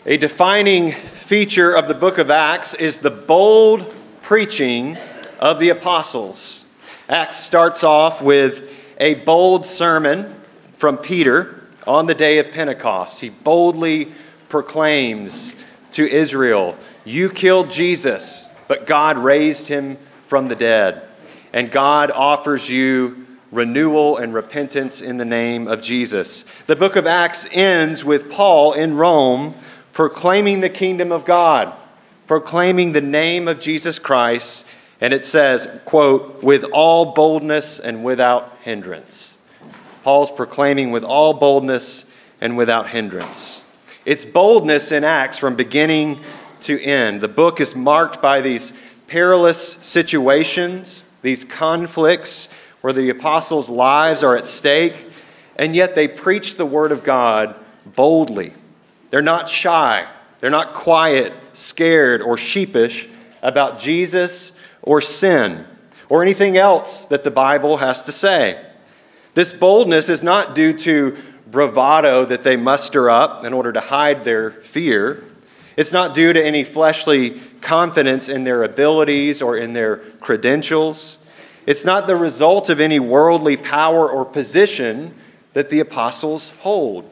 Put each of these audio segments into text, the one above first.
A defining feature of the book of Acts is the bold preaching of the apostles. Acts starts off with a bold sermon from Peter on the day of Pentecost. He boldly proclaims to Israel, "You killed Jesus, but God raised him from the dead. And God offers you renewal and repentance in the name of Jesus." The book of Acts ends with Paul in Rome proclaiming the kingdom of God, proclaiming the name of Jesus Christ, and it says, quote, "with all boldness and without hindrance." Paul's proclaiming with all boldness and without hindrance. It's boldness in Acts from beginning to end. The book is marked by these perilous situations, these conflicts where the apostles' lives are at stake, and yet they preach the word of God boldly. They're not shy. They're not quiet, scared, or sheepish about Jesus or sin or anything else that the Bible has to say. This boldness is not due to bravado that they muster up in order to hide their fear. It's not due to any fleshly confidence in their abilities or in their credentials. It's not the result of any worldly power or position that the apostles hold.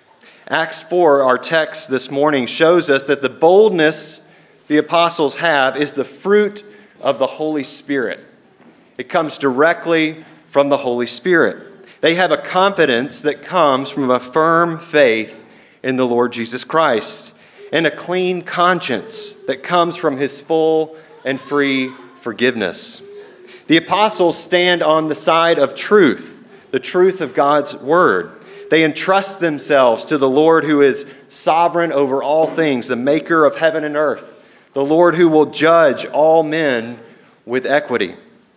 Acts 4, our text this morning, shows us that the boldness the apostles have is the fruit of the Holy Spirit. It comes directly from the Holy Spirit. They have a confidence that comes from a firm faith in the Lord Jesus Christ and a clean conscience that comes from his full and free forgiveness. The apostles stand on the side of truth, the truth of God's word. They entrust themselves to the Lord who is sovereign over all things, the maker of heaven and earth, the Lord who will judge all men with equity.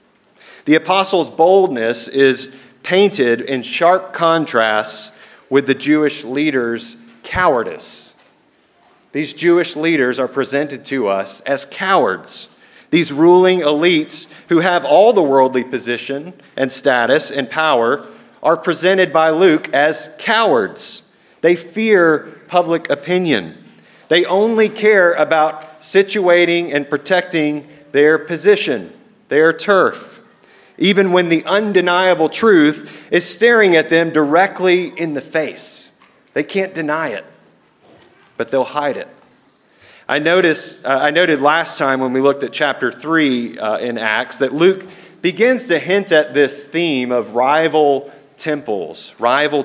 The apostles' boldness is painted in sharp contrast with the Jewish leaders' cowardice. These Jewish leaders are presented to us as cowards. These ruling elites who have all the worldly position and status and power are presented by Luke as cowards. They fear public opinion. They only care about situating and protecting their position, their turf, even when the undeniable truth is staring at them directly in the face. They can't deny it, but they'll hide it. I noted last time when we looked at chapter 3 in Acts that Luke begins to hint at this theme of rival temples,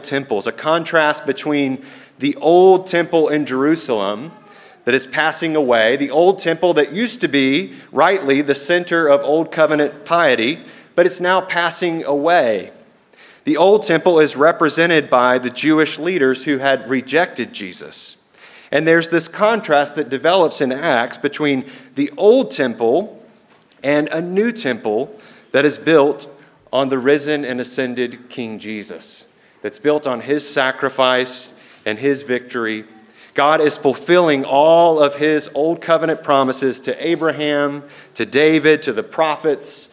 a contrast between the old temple in Jerusalem that is passing away, the old temple that used to be rightly the center of old covenant piety, but it's now passing away. The old temple is represented by the Jewish leaders who had rejected Jesus. And there's this contrast that develops in Acts between the old temple and a new temple that is built on the risen and ascended King Jesus, that's built on his sacrifice and his victory. God is fulfilling all of his old covenant promises to Abraham, to David, to the prophets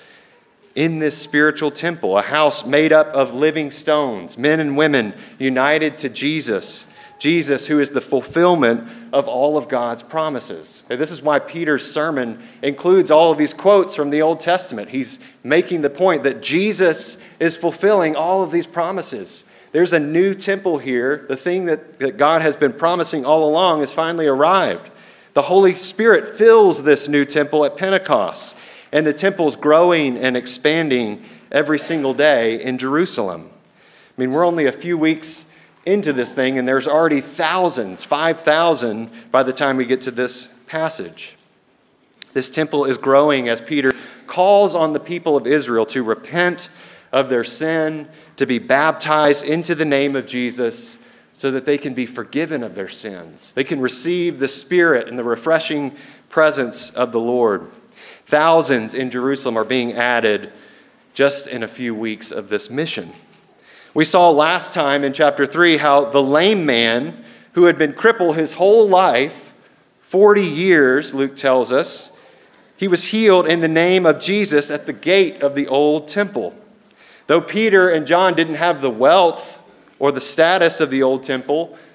in this spiritual temple, a house made up of living stones, men and women united to Jesus. Jesus, who is the fulfillment of all of God's promises. And this is why Peter's sermon includes all of these quotes from the Old Testament. He's making the point that Jesus is fulfilling all of these promises. There's a new temple here. The thing that God has been promising all along has finally arrived. The Holy Spirit fills this new temple at Pentecost, and the temple's growing and expanding every single day in Jerusalem. I mean, we're only a few weeks into this thing, and there's already thousands, 5,000 by the time we get to this passage. This temple is growing as Peter calls on the people of Israel to repent of their sin, to be baptized into the name of Jesus so that they can be forgiven of their sins. They can receive the Spirit and the refreshing presence of the Lord. Thousands in Jerusalem are being added just in a few weeks of this mission. We saw last time in chapter 3 how the lame man who had been crippled his whole life, 40 years, Luke tells us, he was healed in the name of Jesus at the gate of the old temple. Though Peter and John didn't have the wealth or the status of the old temple,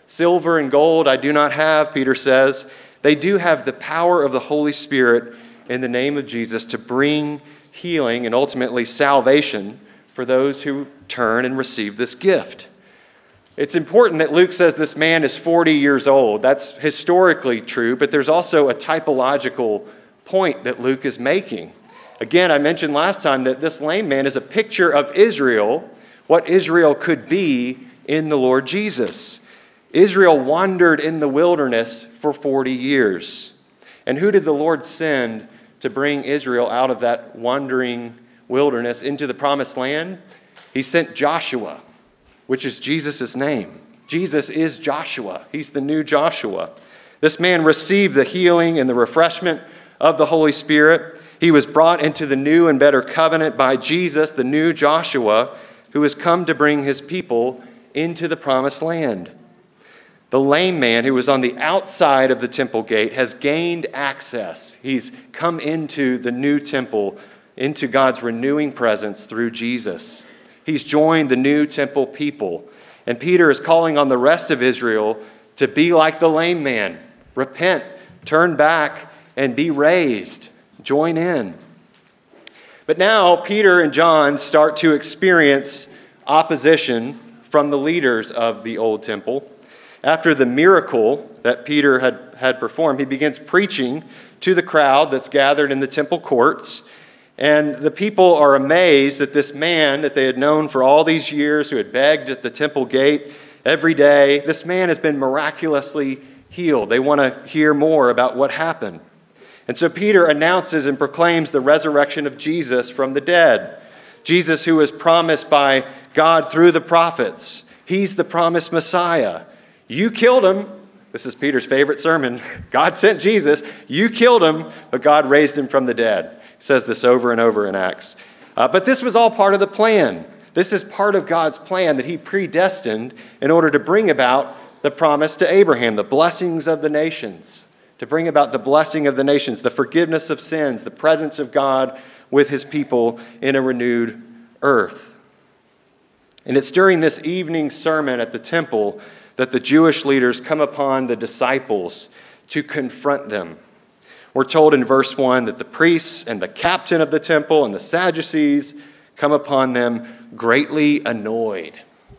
silver and gold I do not have, Peter says. They do have the power of the Holy Spirit in the name of Jesus to bring healing and ultimately salvation for those who turn and receive this gift. It's important that Luke says this man is 40 years old. That's historically true, but there's also a typological point that Luke is making. Again, I mentioned last time that this lame man is a picture of Israel, what Israel could be in the Lord Jesus. Israel wandered in the wilderness for 40 years. And who did the Lord send to bring Israel out of that wandering wilderness into the promised land? He sent Joshua, which is Jesus' name. Jesus is Joshua. He's the new Joshua. This man received the healing and the refreshment of the Holy Spirit. He was brought into the new and better covenant by Jesus, the new Joshua, who has come to bring his people into the promised land. The lame man who was on the outside of the temple gate has gained access. He's come into the new temple, into God's renewing presence through Jesus. He's joined the new temple people. And Peter is calling on the rest of Israel to be like the lame man. Repent, turn back, and be raised. Join in. But now Peter and John start to experience opposition from the leaders of the old temple. After the miracle that Peter had performed, he begins preaching to the crowd that's gathered in the temple courts. And the people are amazed that this man that they had known for all these years, who had begged at the temple gate every day, this man has been miraculously healed. They want to hear more about what happened. And so Peter announces and proclaims the resurrection of Jesus from the dead. Jesus, who was promised by God through the prophets. He's the promised Messiah. You killed him. This is Peter's favorite sermon. God sent Jesus. You killed him, but God raised him from the dead. He says this over and over in Acts. But this was all part of the plan. This is part of God's plan that he predestined in order to bring about the promise to Abraham, the blessings of the nations, to bring about the blessing of the nations, the forgiveness of sins, the presence of God with his people in a renewed earth. And it's during this evening sermon at the temple that the Jewish leaders come upon the disciples to confront them. We're told in verse 1 that the priests and the captain of the temple and the Sadducees come upon them greatly annoyed.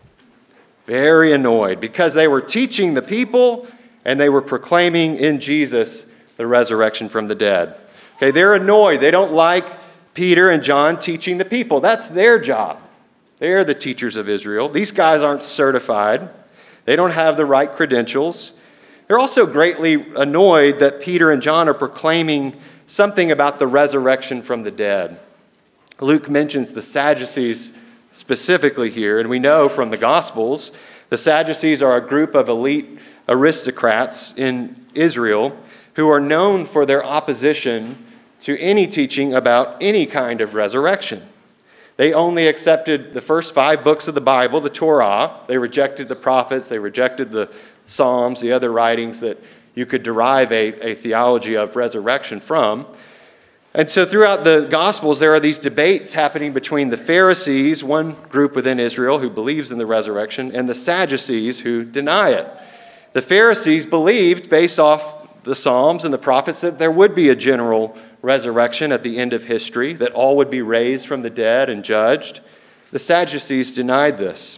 Very annoyed because they were teaching the people and they were proclaiming in Jesus the resurrection from the dead. Okay, they're annoyed. They don't like Peter and John teaching the people. That's their job. They're the teachers of Israel. These guys aren't certified. They don't have the right credentials. They're also greatly annoyed that Peter and John are proclaiming something about the resurrection from the dead. Luke mentions the Sadducees specifically here, and we know from the Gospels the Sadducees are a group of elite aristocrats in Israel who are known for their opposition to any teaching about any kind of resurrection. They only accepted the first 5 books of the Bible, the Torah. They rejected the prophets. They rejected the Psalms, the other writings that you could derive a theology of resurrection from. And so throughout the Gospels, there are these debates happening between the Pharisees, one group within Israel who believes in the resurrection, and the Sadducees who deny it. The Pharisees believed, based off the Psalms and the prophets, that there would be a general resurrection at the end of history, that all would be raised from the dead and judged. The Sadducees denied this.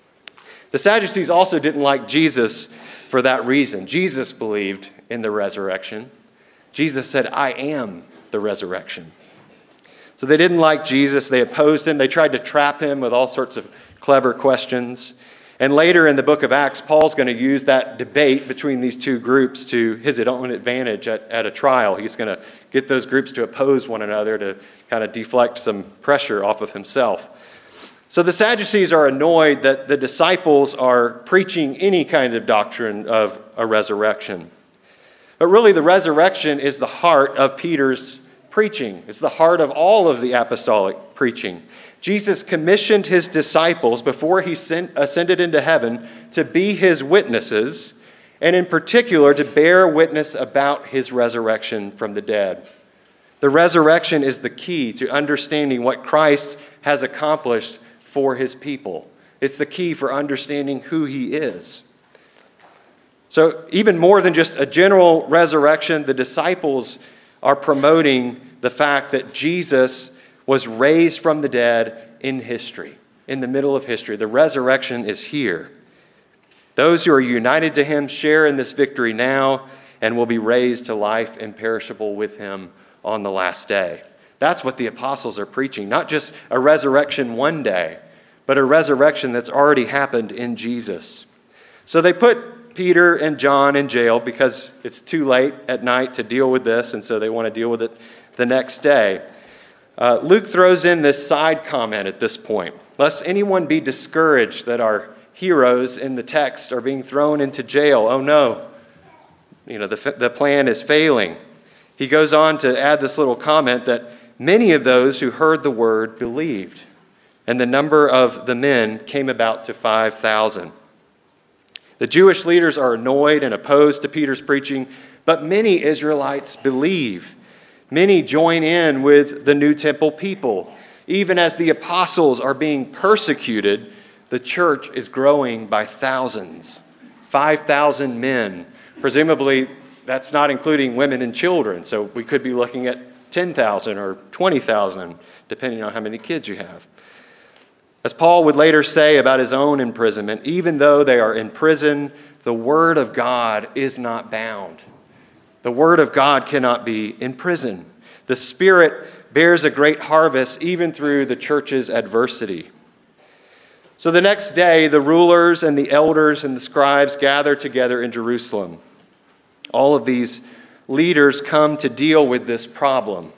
The Sadducees also didn't like Jesus for that reason. Jesus believed in the resurrection. Jesus said, "I am the resurrection." So they didn't like Jesus. They opposed him. They tried to trap him with all sorts of clever questions. And later in the book of Acts, Paul's going to use that debate between these two groups to his own advantage at a trial. He's going to get those groups to oppose one another to kind of deflect some pressure off of himself. So the Sadducees are annoyed that the disciples are preaching any kind of doctrine of a resurrection. But really, the resurrection is the heart of Peter's preaching. It's the heart of all of the apostolic preaching. Jesus commissioned his disciples before he ascended into heaven to be his witnesses, and in particular to bear witness about his resurrection from the dead. The resurrection is the key to understanding what Christ has accomplished for his people. It's the key for understanding who he is. So even more than just a general resurrection, the disciples are promoting the fact that Jesus was raised from the dead in history, in the middle of history. The resurrection is here. Those who are united to him share in this victory now and will be raised to life imperishable with him on the last day. That's what the apostles are preaching, not just a resurrection one day, but a resurrection that's already happened in Jesus. So they put Peter and John in jail because it's too late at night to deal with this, and so they want to deal with it the next day. Luke throws in this side comment at this point. Lest anyone be discouraged that our heroes in the text are being thrown into jail. Oh no, the plan is failing. He goes on to add this little comment that many of those who heard the word believed, and the number of the men came about to 5,000. The Jewish leaders are annoyed and opposed to Peter's preaching, but many Israelites believe. Many join in with the New Temple people. Even as the apostles are being persecuted, the church is growing by thousands. 5,000 men. Presumably, that's not including women and children, so we could be looking at 10,000 or 20,000, depending on how many kids you have. As Paul would later say about his own imprisonment, even though they are in prison, the word of God is not bound. The word of God cannot be in prison. The Spirit bears a great harvest even through the church's adversity. So the next day, the rulers and the elders and the scribes gather together in Jerusalem. All of these leaders come to deal with this problem.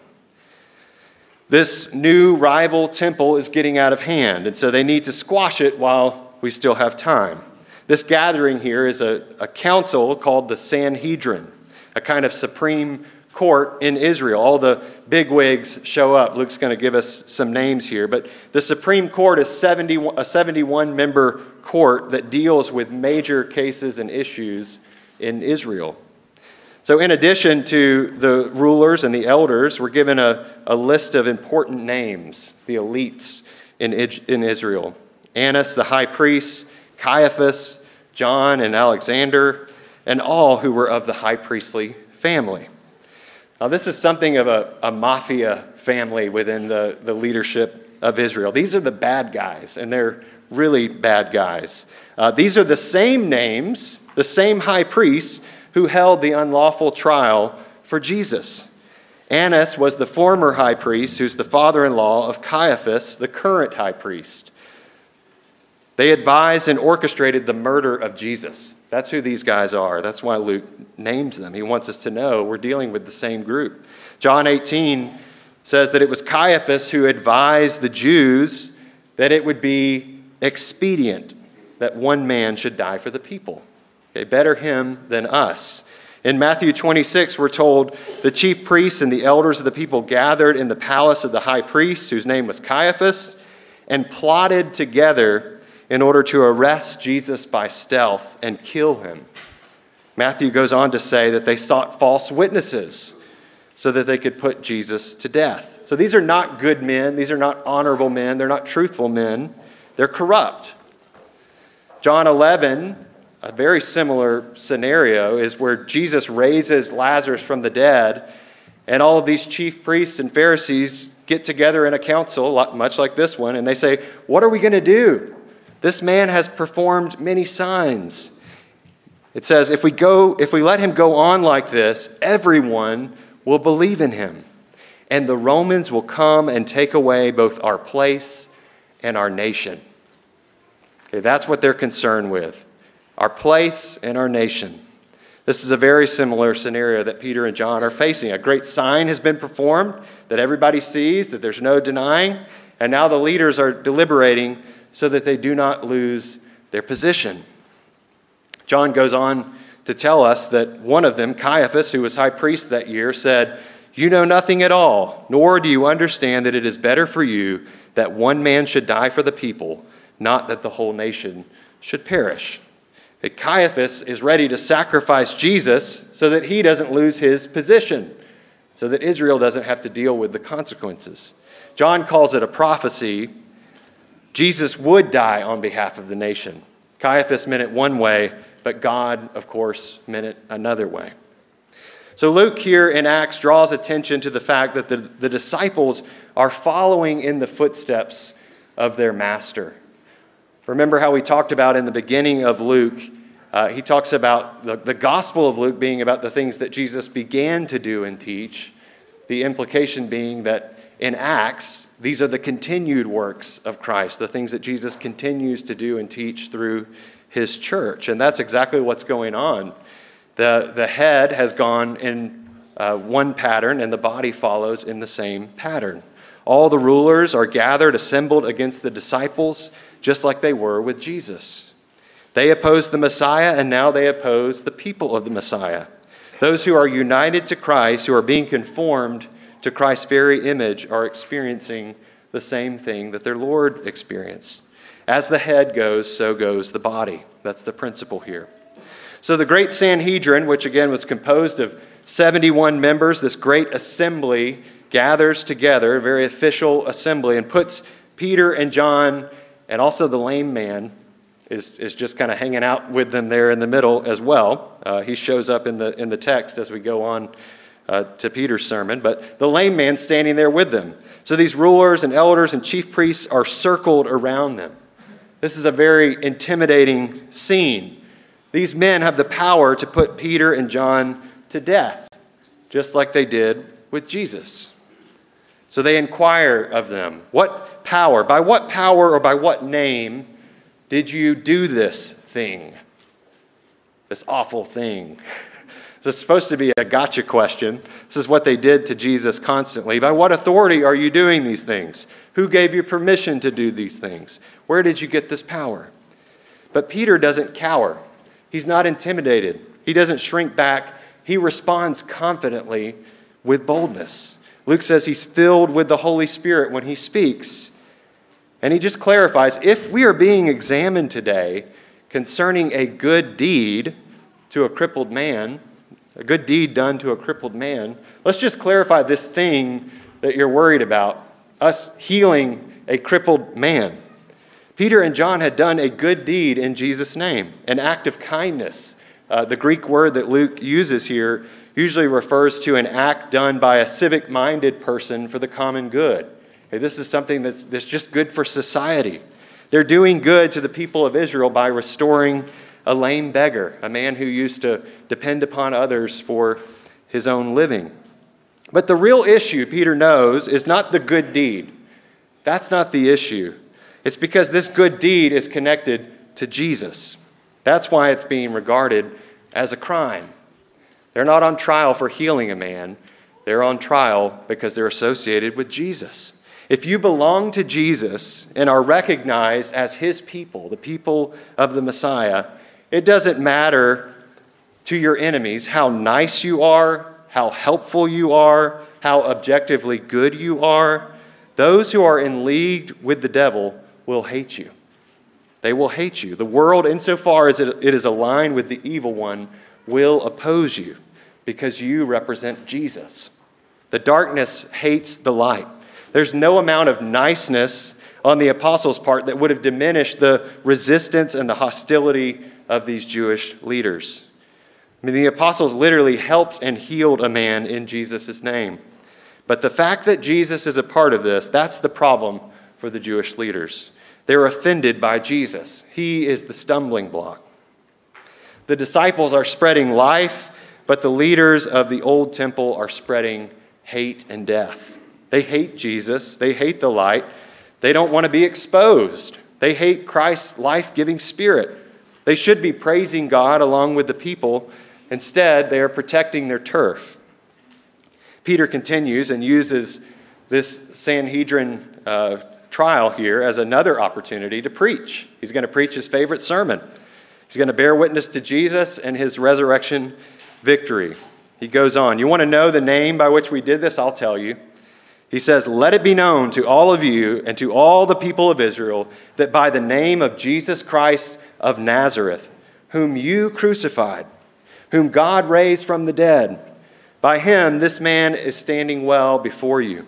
This new rival temple is getting out of hand, and so they need to squash it while we still have time. This gathering here is a council called the Sanhedrin, a kind of supreme court in Israel. All the bigwigs show up. Luke's going to give us some names here, but the Supreme Court is a 71-member court that deals with major cases and issues in Israel. So in addition to the rulers and the elders, we're given a list of important names, the elites in Israel. Annas, the high priest, Caiaphas, John and Alexander, and all who were of the high priestly family. Now this is something of a mafia family within the leadership of Israel. These are the bad guys, and they're really bad guys. These are the same names, the same high priests who held the unlawful trial for Jesus. Annas was the former high priest, who's the father-in-law of Caiaphas, the current high priest. They advised and orchestrated the murder of Jesus. That's who these guys are. That's why Luke names them. He wants us to know we're dealing with the same group. John 18 says that it was Caiaphas who advised the Jews that it would be expedient that one man should die for the people. Okay, better him than us. In Matthew 26, we're told the chief priests and the elders of the people gathered in the palace of the high priest, whose name was Caiaphas, and plotted together in order to arrest Jesus by stealth and kill him. Matthew goes on to say that they sought false witnesses so that they could put Jesus to death. So these are not good men. These are not honorable men. They're not truthful men. They're corrupt. John 11, a very similar scenario, is where Jesus raises Lazarus from the dead, and all of these chief priests and Pharisees get together in a council, much like this one, and they say, "What are we going to do? This man has performed many signs." It says, if we let him go on like this, everyone will believe in him, and the Romans will come and take away both our place and our nation. Okay, that's what they're concerned with. Our place and our nation. This is a very similar scenario that Peter and John are facing. A great sign has been performed that everybody sees, that there's no denying, and now the leaders are deliberating so that they do not lose their position. John goes on to tell us that one of them, Caiaphas, who was high priest that year, said, "You know nothing at all, nor do you understand that it is better for you that one man should die for the people, not that the whole nation should perish." Caiaphas is ready to sacrifice Jesus so that he doesn't lose his position, so that Israel doesn't have to deal with the consequences. John calls it a prophecy. Jesus would die on behalf of the nation. Caiaphas meant it one way. but God, of course, meant it another way. So Luke here in Acts draws attention to the fact that the disciples are following in the footsteps of their master. Remember how we talked about in the beginning of Luke, he talks about the Gospel of Luke being about the things that Jesus began to do and teach, the implication being that in Acts, these are the continued works of Christ, the things that Jesus continues to do and teach through his church. And that's exactly what's going on. The head has gone in one pattern, and the body follows in the same pattern. All the rulers are gathered, assembled against the disciples, just like they were with Jesus. They oppose the Messiah, and now they oppose the people of the Messiah. Those who are united to Christ, who are being conformed to Christ's very image, are experiencing the same thing that their Lord experienced. As the head goes, so goes the body. That's the principle here. So the great Sanhedrin, which again was composed of 71 members, this great assembly gathers together, a very official assembly, and puts Peter and John, and also the lame man is just kind of hanging out with them there in the middle as well. He shows up in the text as we go on to Peter's sermon, but the lame man standing there with them. So these rulers and elders and chief priests are circled around them. This is a very intimidating scene. These men have the power to put Peter and John to death, just like they did with Jesus. So they inquire of them, what power, by what power or by what name did you do this thing, this awful thing? This is supposed to be a gotcha question. This is what they did to Jesus constantly. By what authority are you doing these things? Who gave you permission to do these things? Where did you get this power? But Peter doesn't cower. He's not intimidated. He doesn't shrink back. He responds confidently with boldness. Luke says he's filled with the Holy Spirit when he speaks. And he just clarifies, if we are being examined today concerning a good deed to a crippled man, a good deed done to a crippled man, let's just clarify this thing that you're worried about, us healing a crippled man. Peter and John had done a good deed in Jesus' name, an act of kindness. The Greek word that Luke uses here usually refers to an act done by a civic-minded person for the common good. Okay, this is something that's just good for society. They're doing good to the people of Israel by restoring a lame beggar, a man who used to depend upon others for his own living. But the real issue, Peter knows, is not the good deed. That's not the issue. It's because this good deed is connected to Jesus. That's why it's being regarded as a crime. They're not on trial for healing a man. They're on trial because they're associated with Jesus. If you belong to Jesus and are recognized as his people, the people of the Messiah, it doesn't matter to your enemies how nice you are, how helpful you are, how objectively good you are. Those who are in league with the devil will hate you. They will hate you. The world, insofar as it is aligned with the evil one, will oppose you because you represent Jesus. The darkness hates the light. There's no amount of niceness on the apostles' part that would have diminished the resistance and the hostility of these Jewish leaders. I mean, the apostles literally helped and healed a man in Jesus' name. But the fact that Jesus is a part of this, that's the problem for the Jewish leaders. They're offended by Jesus. He is the stumbling block. The disciples are spreading life, but the leaders of the old temple are spreading hate and death. They hate Jesus. They hate the light. They don't want to be exposed. They hate Christ's life-giving spirit. They should be praising God along with the people. Instead, they are protecting their turf. Peter continues and uses this Sanhedrin trial here as another opportunity to preach. He's going to preach his favorite sermon. He's going to bear witness to Jesus and his resurrection victory. He goes on, you want to know the name by which we did this? I'll tell you. He says, let it be known to all of you and to all the people of Israel that by the name of Jesus Christ of Nazareth, whom you crucified, whom God raised from the dead, by him this man is standing well before you.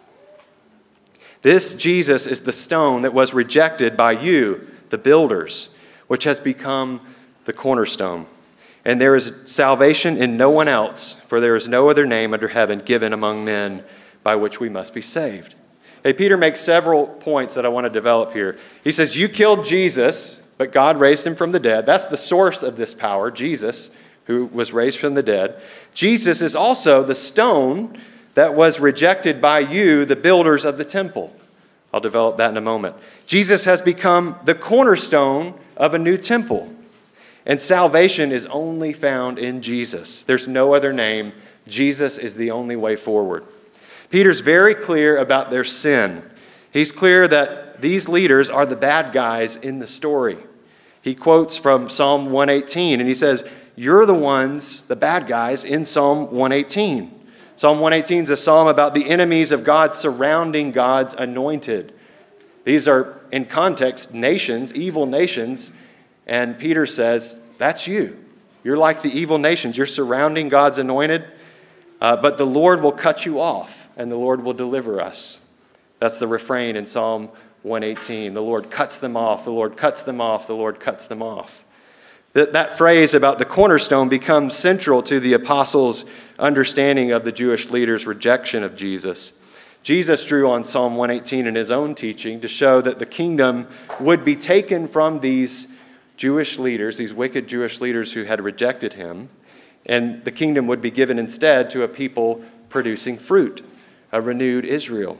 This Jesus is the stone that was rejected by you, the builders, which has become the cornerstone. And there is salvation in no one else, for there is no other name under heaven given among men by which we must be saved. Hey, Peter makes several points that I want to develop here. He says, you killed Jesus, but God raised him from the dead. That's the source of this power, Jesus, who was raised from the dead. Jesus is also the stone that was rejected by you, the builders of the temple. I'll develop that in a moment. Jesus has become the cornerstone of a new temple. And salvation is only found in Jesus. There's no other name. Jesus is the only way forward. Peter's very clear about their sin. He's clear that these leaders are the bad guys in the story. He quotes from Psalm 118, and he says, you're the ones, the bad guys, in Psalm 118. Psalm 118 is a psalm about the enemies of God surrounding God's anointed. These are, in context, nations, evil nations, and Peter says, that's you. You're like the evil nations. You're surrounding God's anointed, but the Lord will cut you off, and the Lord will deliver us. That's the refrain in Psalm 118. The Lord cuts them off, the Lord cuts them off, the Lord cuts them off. That phrase about the cornerstone becomes central to the apostles' understanding of the Jewish leaders' rejection of Jesus. Jesus drew on Psalm 118 in his own teaching to show that the kingdom would be taken from these Jewish leaders, these wicked Jewish leaders who had rejected him, and the kingdom would be given instead to a people producing fruit, a renewed Israel.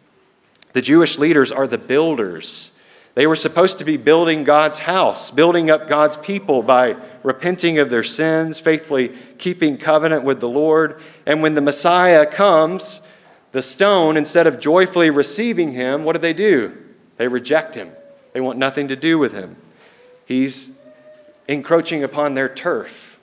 The Jewish leaders are the builders. They were supposed to be building God's house, building up God's people by repenting of their sins, faithfully keeping covenant with the Lord. And when the Messiah comes, the stone, instead of joyfully receiving him, what do? They reject him. They want nothing to do with him. He's encroaching upon their turf.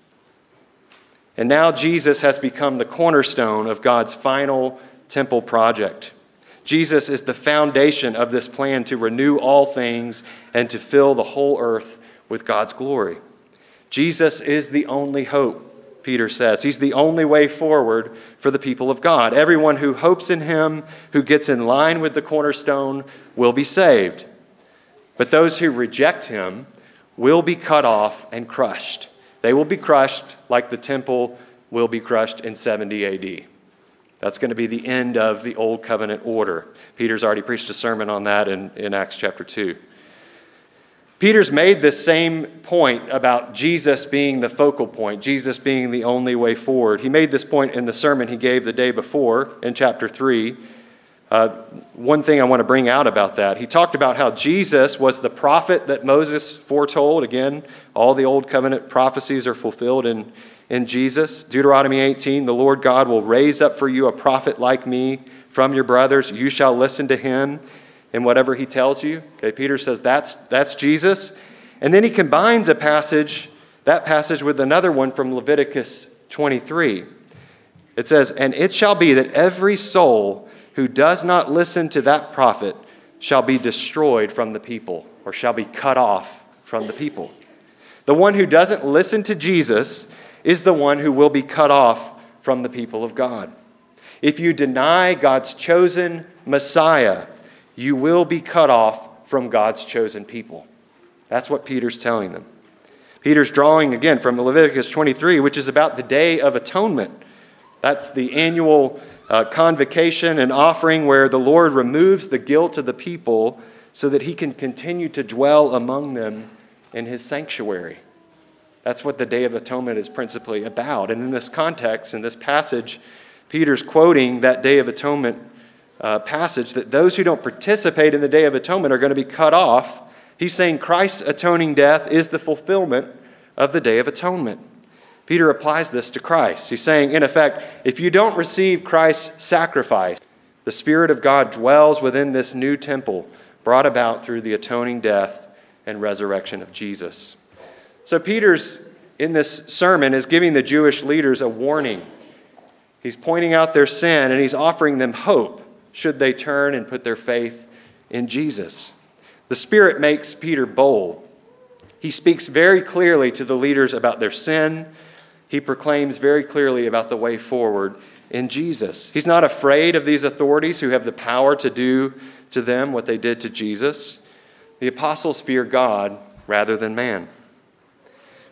And now Jesus has become the cornerstone of God's final temple project. Jesus is the foundation of this plan to renew all things and to fill the whole earth with God's glory. Jesus is the only hope, Peter says. He's the only way forward for the people of God. Everyone who hopes in him, who gets in line with the cornerstone, will be saved. But those who reject him will be cut off and crushed. They will be crushed like the temple will be crushed in 70 AD. That's going to be the end of the Old Covenant order. Peter's already preached a sermon on that in Acts chapter 2. Peter's made this same point about Jesus being the focal point, Jesus being the only way forward. He made this point in the sermon he gave the day before in chapter 3. One thing I want to bring out about that, he talked about how Jesus was the prophet that Moses foretold. Again, all the Old Covenant prophecies are fulfilled in Jesus. Deuteronomy 18, the Lord God will raise up for you a prophet like me from your brothers. You shall listen to him in whatever he tells you. Okay, Peter says that's Jesus. And then he combines that passage with another one from Leviticus 23. It says, and it shall be that every soul who does not listen to that prophet shall be destroyed from the people, or shall be cut off from the people. The one who doesn't listen to Jesus is the one who will be cut off from the people of God. If you deny God's chosen Messiah, you will be cut off from God's chosen people. That's what Peter's telling them. Peter's drawing again from Leviticus 23, which is about the Day of Atonement. That's the annual convocation and offering where the Lord removes the guilt of the people so that he can continue to dwell among them in his sanctuary. That's what the Day of Atonement is principally about. And in this context, in this passage, Peter's quoting that Day of Atonement passage that those who don't participate in the Day of Atonement are going to be cut off. He's saying Christ's atoning death is the fulfillment of the Day of Atonement. Peter applies this to Christ. He's saying, in effect, if you don't receive Christ's sacrifice, the Spirit of God dwells within this new temple brought about through the atoning death and resurrection of Jesus. So Peter's, in this sermon, is giving the Jewish leaders a warning. He's pointing out their sin, and he's offering them hope should they turn and put their faith in Jesus. The Spirit makes Peter bold. He speaks very clearly to the leaders about their sin. He proclaims very clearly about the way forward in Jesus. He's not afraid of these authorities who have the power to do to them what they did to Jesus. The apostles fear God rather than man.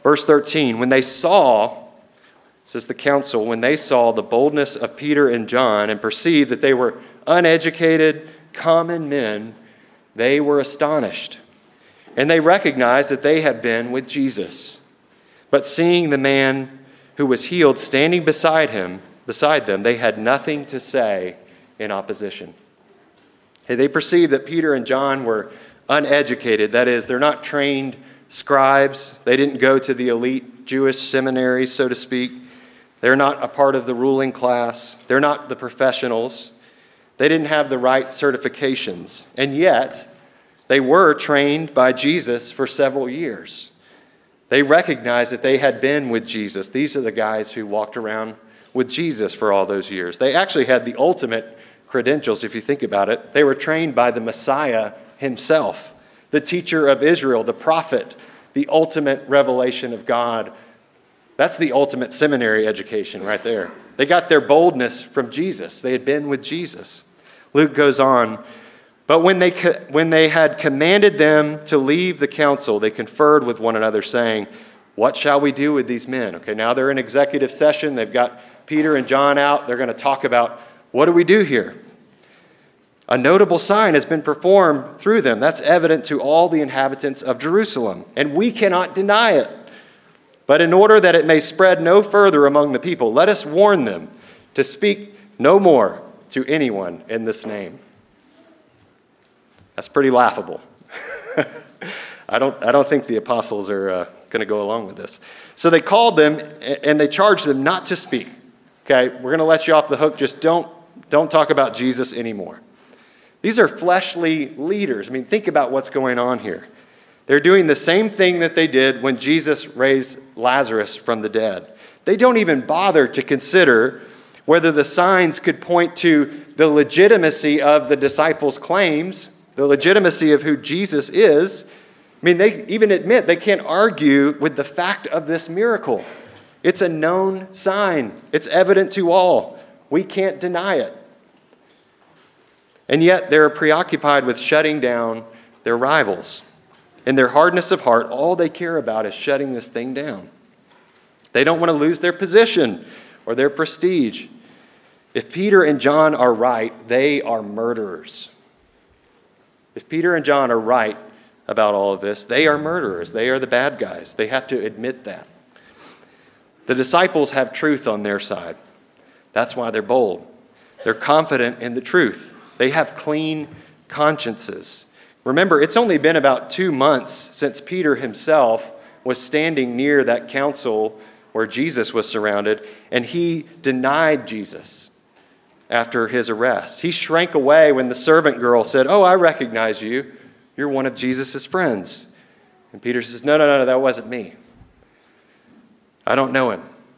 Verse 13, when they saw, says the council, when they saw the boldness of Peter and John and perceived that they were uneducated, common men, they were astonished. And they recognized that they had been with Jesus. But seeing the man who was healed standing beside them, they had nothing to say in opposition. Hey, they perceived that Peter and John were uneducated. That is, they're not trained scribes. They didn't go to the elite Jewish seminaries, so to speak. They're not a part of the ruling class. They're not the professionals. They didn't have the right certifications. And yet, they were trained by Jesus for several years. They recognized that they had been with Jesus. These are the guys who walked around with Jesus for all those years. They actually had the ultimate credentials, if you think about it. They were trained by the Messiah himself, the teacher of Israel, the prophet, the ultimate revelation of God. That's the ultimate seminary education right there. They got their boldness from Jesus. They had been with Jesus. Luke goes on, but when they had commanded them to leave the council, they conferred with one another, saying, what shall we do with these men? Okay, now they're in executive session. They've got Peter and John out. They're going to talk about, what do we do here? A notable sign has been performed through them. That's evident to all the inhabitants of Jerusalem, and we cannot deny it. But in order that it may spread no further among the people, let us warn them to speak no more to anyone in this name. That's pretty laughable. I don't think the apostles are going to go along with this. So they called them and they charged them not to speak. Okay, we're going to let you off the hook. Just don't talk about Jesus anymore. These are fleshly leaders. I mean, think about what's going on here. They're doing the same thing that they did when Jesus raised Lazarus from the dead. They don't even bother to consider whether the signs could point to the legitimacy of the disciples' claims, the legitimacy of who Jesus is. I mean, they even admit they can't argue with the fact of this miracle. It's a known sign. It's evident to all. We can't deny it. And yet they're preoccupied with shutting down their rivals. In their hardness of heart, all they care about is shutting this thing down. They don't want to lose their position or their prestige. If Peter and John are right, they are murderers. If Peter and John are right about all of this, they are murderers. They are the bad guys. They have to admit that. The disciples have truth on their side. That's why they're bold. They're confident in the truth. They have clean consciences. Remember, it's only been about 2 months since Peter himself was standing near that council where Jesus was surrounded, and he denied Jesus after his arrest. He shrank away when the servant girl said, "Oh, I recognize you. You're one of Jesus' friends." And Peter says, No, that wasn't me. I don't know him.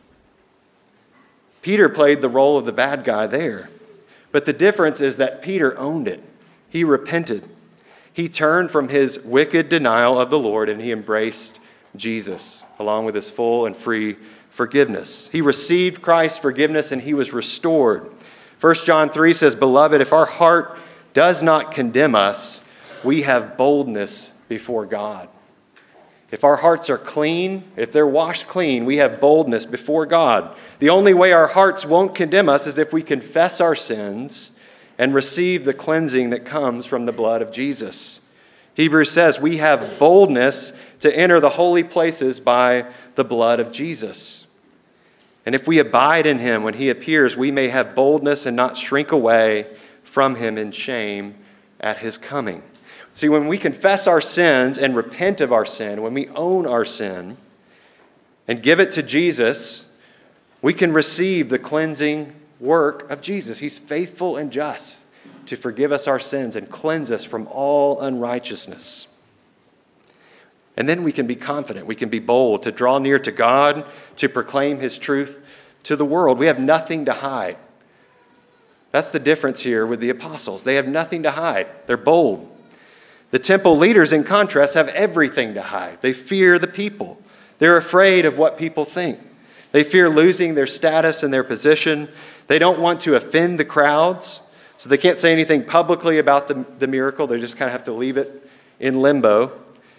Peter played the role of the bad guy there. But the difference is that Peter owned it. He repented. He turned from his wicked denial of the Lord and he embraced Jesus along with his full and free forgiveness. He received Christ's forgiveness and he was restored. 1 John 3 says, "Beloved, if our heart does not condemn us, we have boldness before God." If our hearts are clean, if they're washed clean, we have boldness before God. The only way our hearts won't condemn us is if we confess our sins and receive the cleansing that comes from the blood of Jesus. Hebrews says we have boldness to enter the holy places by the blood of Jesus. And if we abide in him when he appears, we may have boldness and not shrink away from him in shame at his coming. See, when we confess our sins and repent of our sin, when we own our sin and give it to Jesus, we can receive the cleansing work of Jesus. He's faithful and just to forgive us our sins and cleanse us from all unrighteousness. And then we can be confident, we can be bold to draw near to God, to proclaim his truth to the world. We have nothing to hide. That's the difference here with the apostles. They have nothing to hide. They're bold. The temple leaders, in contrast, have everything to hide. They fear the people. They're afraid of what people think. They fear losing their status and their position. They don't want to offend the crowds, so they can't say anything publicly about the miracle. They just kind of have to leave it in limbo.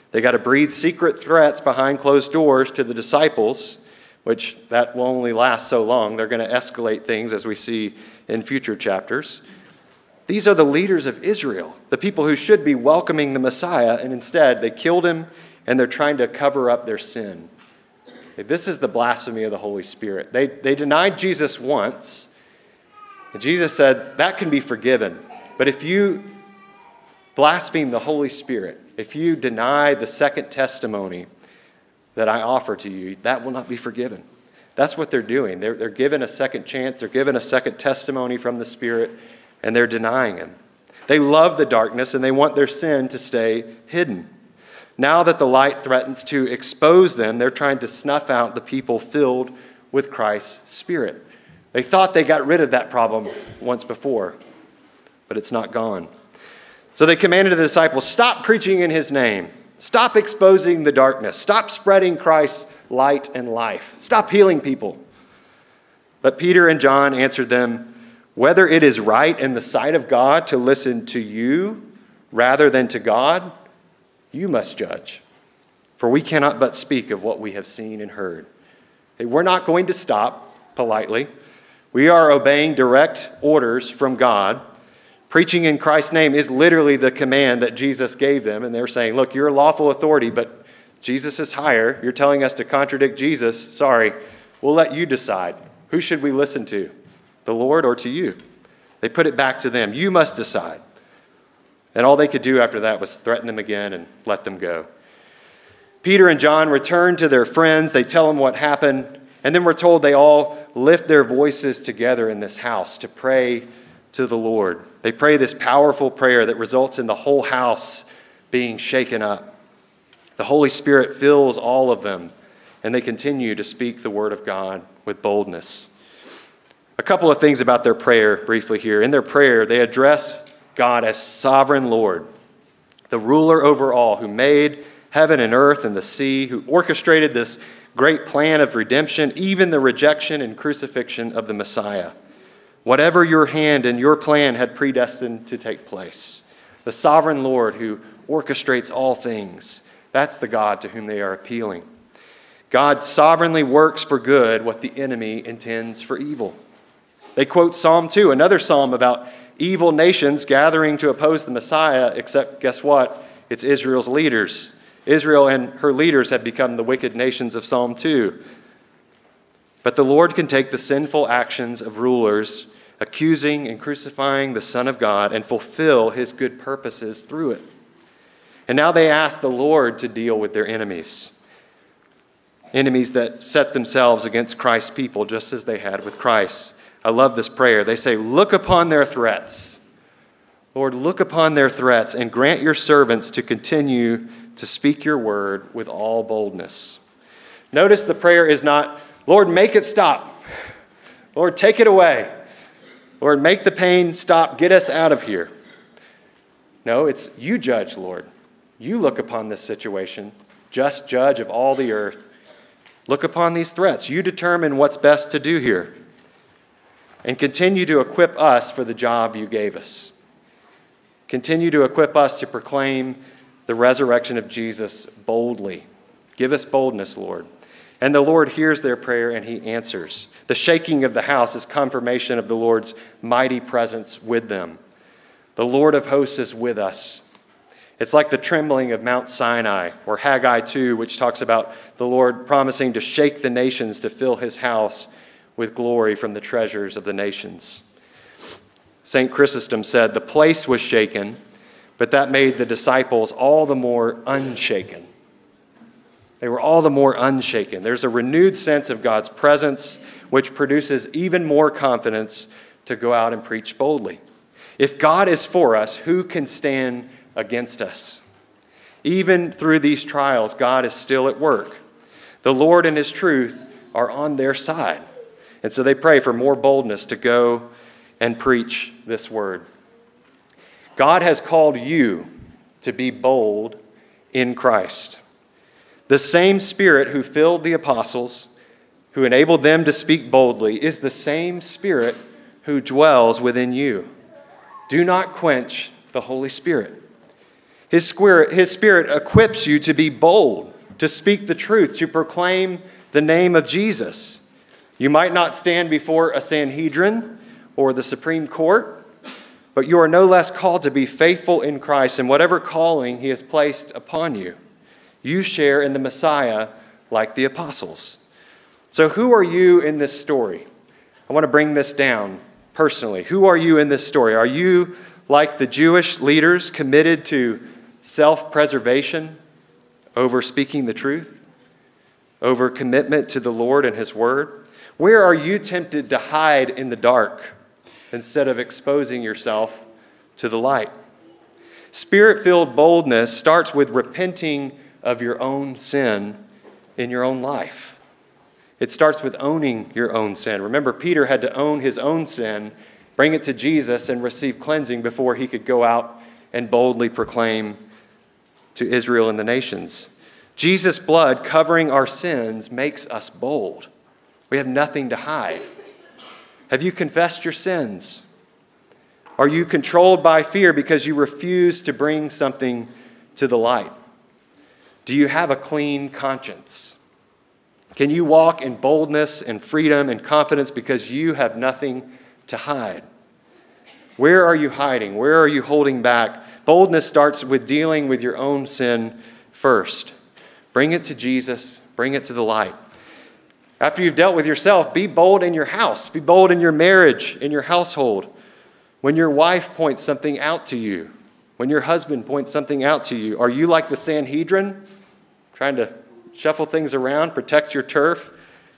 They got to breathe secret threats behind closed doors to the disciples, which that will only last so long. They're going to escalate things as we see in future chapters. These are the leaders of Israel, the people who should be welcoming the Messiah, and instead they killed him and they're trying to cover up their sin. This is the blasphemy of the Holy Spirit. They denied Jesus once, and Jesus said that can be forgiven. But if you blaspheme the Holy Spirit, if you deny the second testimony that I offer to you, that will not be forgiven. That's what they're doing. They're given a second chance. They're given a second testimony from the Spirit, and they're denying him. They love the darkness, and they want their sin to stay hidden. Now that the light threatens to expose them, they're trying to snuff out the people filled with Christ's Spirit. They thought they got rid of that problem once before, but it's not gone. So they commanded the disciples, stop preaching in his name. Stop exposing the darkness. Stop spreading Christ's light and life. Stop healing people. But Peter and John answered them, whether it is right in the sight of God to listen to you rather than to God, you must judge. For we cannot but speak of what we have seen and heard. Hey, we're not going to stop politely. We are obeying direct orders from God. Preaching in Christ's name is literally the command that Jesus gave them. And they're saying, look, you're a lawful authority, but Jesus is higher. You're telling us to contradict Jesus. Sorry, we'll let you decide. Who should we listen to, the Lord or to you? They put it back to them. You must decide. And all they could do after that was threaten them again and let them go. Peter and John return to their friends. They tell them what happened. And then we're told they all lift their voices together in this house to pray to the Lord. They pray this powerful prayer that results in the whole house being shaken up. The Holy Spirit fills all of them, and they continue to speak the word of God with boldness. A couple of things about their prayer briefly here. In their prayer, they address God as sovereign Lord, the ruler over all, who made heaven and earth and the sea, who orchestrated this great plan of redemption, even the rejection and crucifixion of the Messiah. Whatever your hand and your plan had predestined to take place. The sovereign Lord who orchestrates all things. That's the God to whom they are appealing. God sovereignly works for good what the enemy intends for evil. They quote Psalm 2, another psalm about evil nations gathering to oppose the Messiah, except guess what? It's Israel's leaders. Israel and her leaders have become the wicked nations of Psalm 2. But the Lord can take the sinful actions of rulers, accusing and crucifying the Son of God, and fulfill his good purposes through it. And now they ask the Lord to deal with their enemies. Enemies that set themselves against Christ's people, just as they had with Christ. I love this prayer. They say, look upon their threats. Lord, look upon their threats and grant your servants to continue to speak your word with all boldness. Notice the prayer is not, Lord, make it stop. Lord, take it away. Lord, make the pain stop. Get us out of here. No, it's you judge, Lord. You look upon this situation, just judge of all the earth. Look upon these threats. You determine what's best to do here. And continue to equip us for the job you gave us. Continue to equip us to proclaim the resurrection of Jesus boldly. Give us boldness, Lord. And the Lord hears their prayer and he answers. The shaking of the house is confirmation of the Lord's mighty presence with them. The Lord of hosts is with us. It's like the trembling of Mount Sinai, or Haggai 2, which talks about the Lord promising to shake the nations to fill his house with glory from the treasures of the nations. St. Chrysostom said, the place was shaken, but that made the disciples all the more unshaken. They were all the more unshaken. There's a renewed sense of God's presence, which produces even more confidence to go out and preach boldly. If God is for us, who can stand against us? Even through these trials, God is still at work. The Lord and his truth are on their side. And so they pray for more boldness to go and preach this word. God has called you to be bold in Christ. The same Spirit who filled the apostles, who enabled them to speak boldly, is the same Spirit who dwells within you. Do not quench the Holy Spirit. His Spirit equips you to be bold, to speak the truth, to proclaim the name of Jesus. You might not stand before a Sanhedrin or the Supreme Court, but you are no less called to be faithful in Christ in whatever calling He has placed upon you. You share in the Messiah like the apostles. So who are you in this story? I want to bring this down personally. Who are you in this story? Are you like the Jewish leaders committed to self-preservation over speaking the truth, over commitment to the Lord and His Word? Where are you tempted to hide in the dark instead of exposing yourself to the light? Spirit-filled boldness starts with repenting of your own sin in your own life. It starts with owning your own sin. Remember, Peter had to own his own sin, bring it to Jesus, and receive cleansing before he could go out and boldly proclaim to Israel and the nations. Jesus' blood covering our sins makes us bold. We have nothing to hide. Have you confessed your sins? Are you controlled by fear because you refuse to bring something to the light? Do you have a clean conscience? Can you walk in boldness and freedom and confidence because you have nothing to hide? Where are you hiding? Where are you holding back? Boldness starts with dealing with your own sin first. Bring it to Jesus. Bring it to the light. After you've dealt with yourself, be bold in your house. Be bold in your marriage, in your household. When your wife points something out to you, when your husband points something out to you, are you like the Sanhedrin, trying to shuffle things around, protect your turf?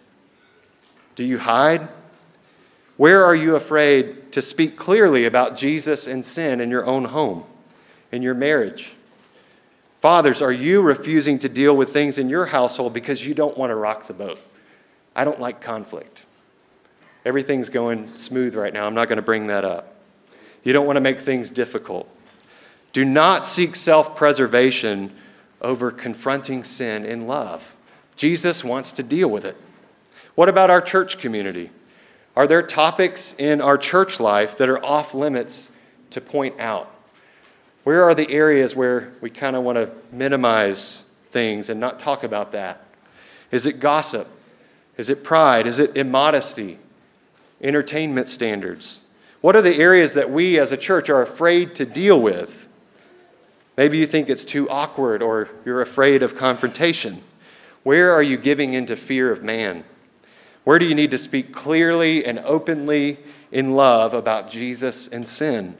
Do you hide? Where are you afraid to speak clearly about Jesus and sin in your own home, in your marriage? Fathers, are you refusing to deal with things in your household because you don't want to rock the boat? I don't like conflict. Everything's going smooth right now. I'm not going to bring that up. You don't want to make things difficult. Do not seek self-preservation over confronting sin in love. Jesus wants to deal with it. What about our church community? Are there topics in our church life that are off limits to point out? Where are the areas where we kind of want to minimize things and not talk about that? Is it gossip? Is it pride? Is it immodesty? Entertainment standards? What are the areas that we as a church are afraid to deal with? Maybe you think it's too awkward or you're afraid of confrontation. Where are you giving into fear of man? Where do you need to speak clearly and openly in love about Jesus and sin?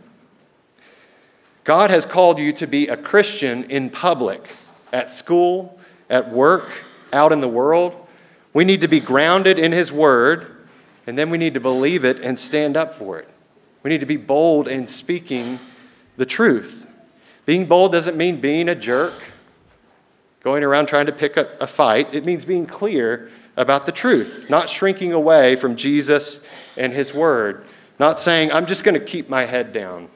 God has called you to be a Christian in public, at school, at work, out in the world. We need to be grounded in His Word, and then we need to believe it and stand up for it. We need to be bold in speaking the truth. Being bold doesn't mean being a jerk, going around trying to pick a fight. It means being clear about the truth, not shrinking away from Jesus and His Word, not saying, I'm just going to keep my head down.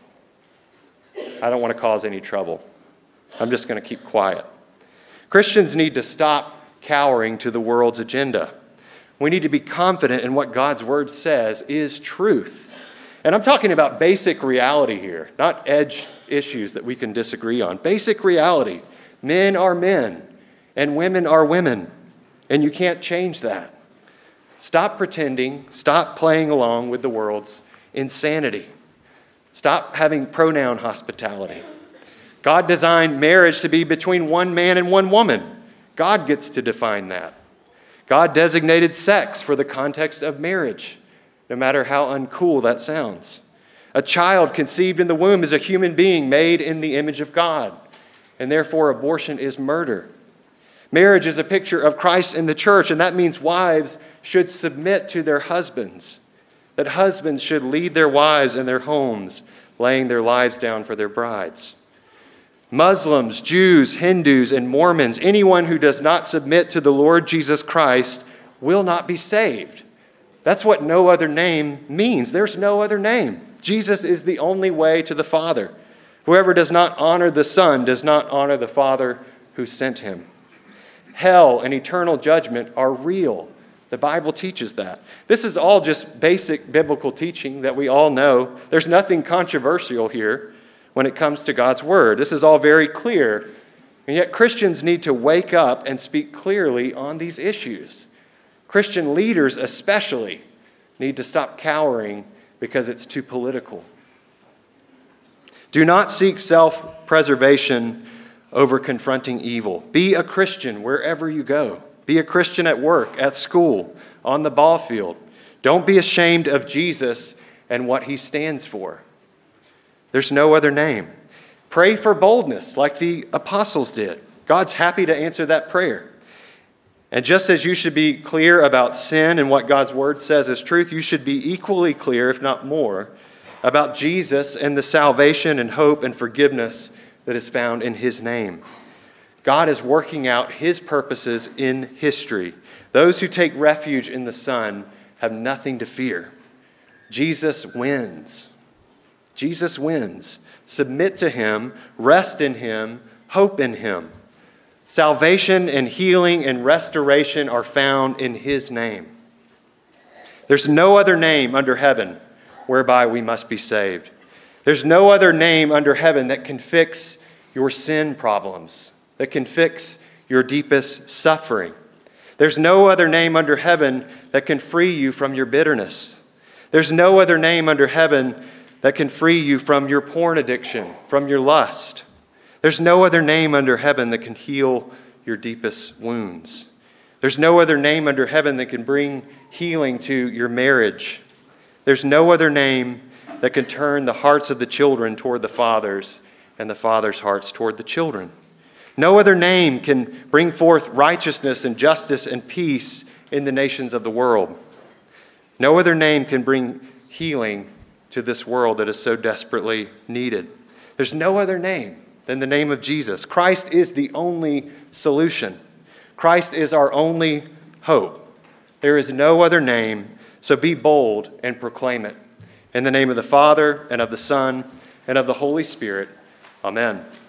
I don't want to cause any trouble. I'm just going to keep quiet. Christians need to stop cowering to the world's agenda. We need to be confident in what God's Word says is truth. And I'm talking about basic reality here, not edge issues that we can disagree on. Basic reality. Men are men, and women are women, and you can't change that. Stop pretending. Stop playing along with the world's insanity. Stop having pronoun hospitality. God designed marriage to be between one man and one woman. God gets to define that. God designated sex for the context of marriage, no matter how uncool that sounds. A child conceived in the womb is a human being made in the image of God, and therefore abortion is murder. Marriage is a picture of Christ in the church, and that means wives should submit to their husbands, that husbands should lead their wives in their homes, laying their lives down for their brides. Muslims, Jews, Hindus, and Mormons, anyone who does not submit to the Lord Jesus Christ will not be saved. That's what no other name means. There's no other name. Jesus is the only way to the Father. Whoever does not honor the Son does not honor the Father who sent him. Hell and eternal judgment are real. The Bible teaches that. This is all just basic biblical teaching that we all know. There's nothing controversial here. when it comes to God's word. This is all very clear. And yet Christians need to wake up and speak clearly on these issues. Christian leaders especially need to stop cowering because it's too political. Do not seek self-preservation over confronting evil. Be a Christian wherever you go. Be a Christian at work, at school, on the ball field. Don't be ashamed of Jesus and what he stands for. There's no other name. Pray for boldness like the apostles did. God's happy to answer that prayer. And just as you should be clear about sin and what God's word says is truth, you should be equally clear, if not more, about Jesus and the salvation and hope and forgiveness that is found in his name. God is working out his purposes in history. Those who take refuge in the Son have nothing to fear. Jesus wins. Jesus wins. Submit to him, rest in him, hope in him. Salvation and healing and restoration are found in his name. There's no other name under heaven whereby we must be saved. There's no other name under heaven that can fix your sin problems, that can fix your deepest suffering. There's no other name under heaven that can free you from your bitterness. There's no other name under heaven that can free you from your porn addiction, from your lust. There's no other name under heaven that can heal your deepest wounds. There's no other name under heaven that can bring healing to your marriage. There's no other name that can turn the hearts of the children toward the fathers and the fathers' hearts toward the children. No other name can bring forth righteousness and justice and peace in the nations of the world. No other name can bring healing to this world that is so desperately needed. There's no other name than the name of Jesus. Christ is the only solution. Christ is our only hope. There is no other name, so be bold and proclaim it. In the name of the Father, and of the Son, and of the Holy Spirit. Amen.